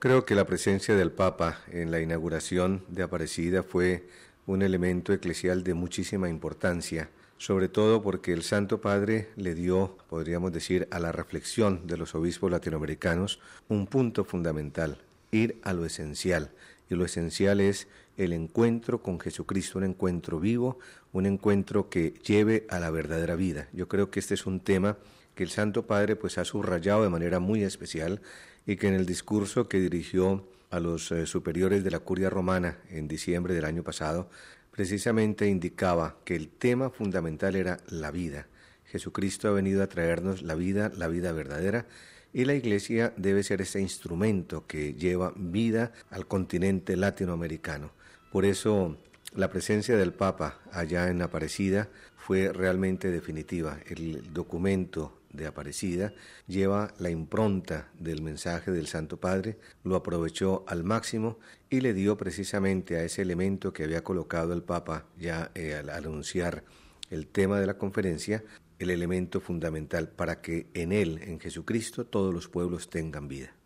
Creo que la presencia del Papa en la inauguración de Aparecida fue un elemento eclesial de muchísima importancia, sobre todo porque el Santo Padre le dio, podríamos decir, a la reflexión de los obispos latinoamericanos un punto fundamental: ir a lo esencial. Y lo esencial es el encuentro con Jesucristo, un encuentro vivo, un encuentro que lleve a la verdadera vida. Yo creo que este es un tema que el Santo Padre pues ha subrayado de manera muy especial, y que en el discurso que dirigió a los superiores de la Curia Romana en diciembre del año pasado, precisamente indicaba que el tema fundamental era la vida. Jesucristo ha venido a traernos la vida verdadera, y la Iglesia debe ser ese instrumento que lleva vida al continente latinoamericano. Por eso la presencia del Papa allá en Aparecida fue realmente definitiva. El documento de Aparecida lleva la impronta del mensaje del Santo Padre, lo aprovechó al máximo y le dio precisamente a ese elemento que había colocado el Papa ya al anunciar el tema de la conferencia, el elemento fundamental para que en él, en Jesucristo, todos los pueblos tengan vida.